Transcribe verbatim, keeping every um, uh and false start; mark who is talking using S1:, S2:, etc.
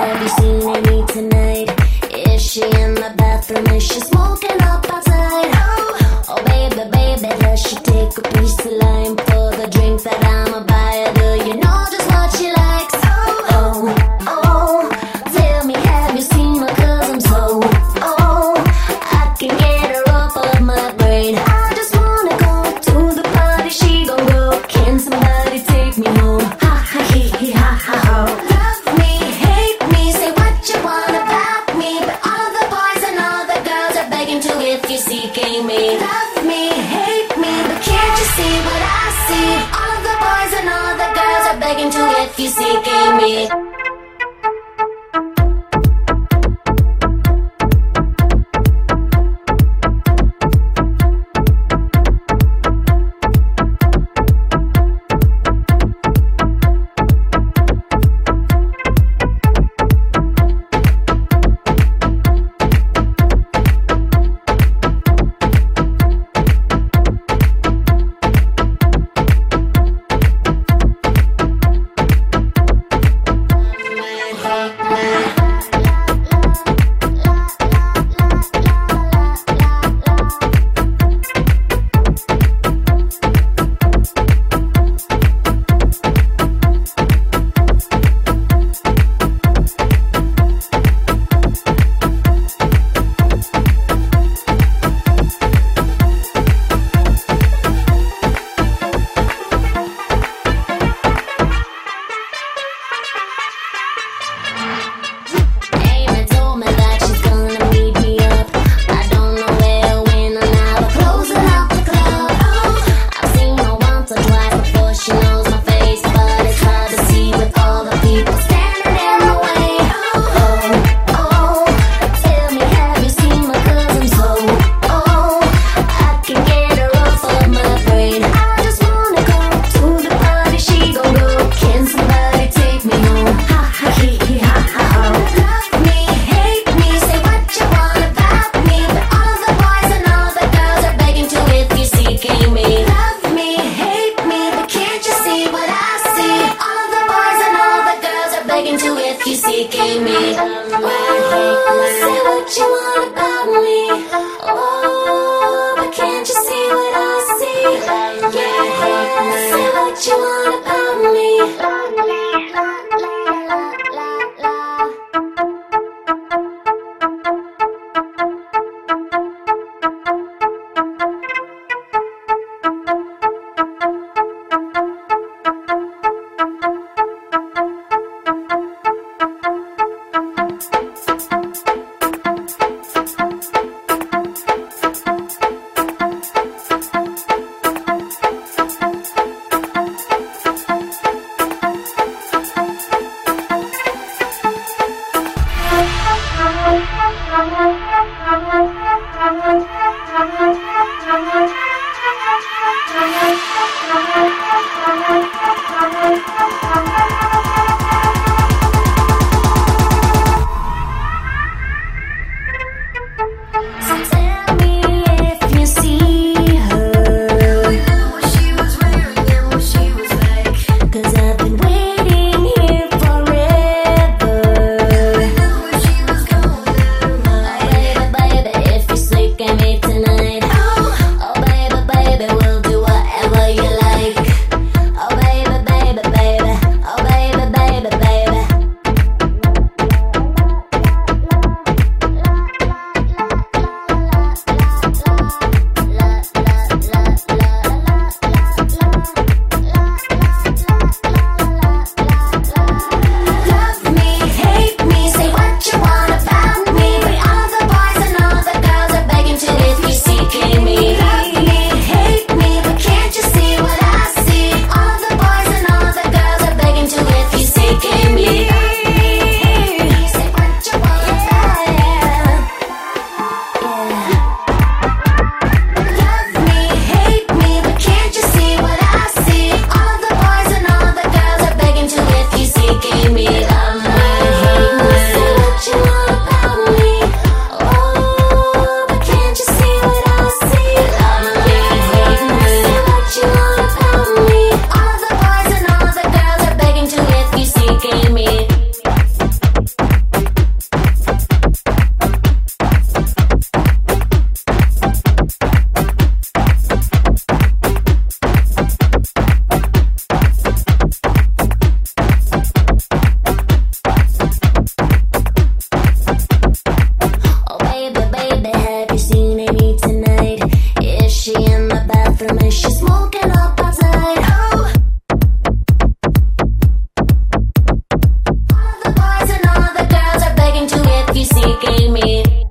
S1: Have you seen Amy tonight? Is she in the bathroom? Is she smoking up outside? Oh, oh baby, baby, does she take a piece of lime for the drink that I'ma buy her? Do you know just what she likes? Oh, oh, tell me, have you seen her? Cause I'm so, oh, I can get her off of my brain. I just wanna go to the party, she gon' go. Can somebody take me home? Ha ha hee hee ha ha ho. Love me, hate me, say what you want about me, but all the boys and all the girls are begging to if you seeking me. Love me, hate me, but can't you see what I see? All of the boys and all the girls are begging to if you seeking me. Forever. she's smoking up outside. Oh, all the boys and all the girls are begging to if you see gay me.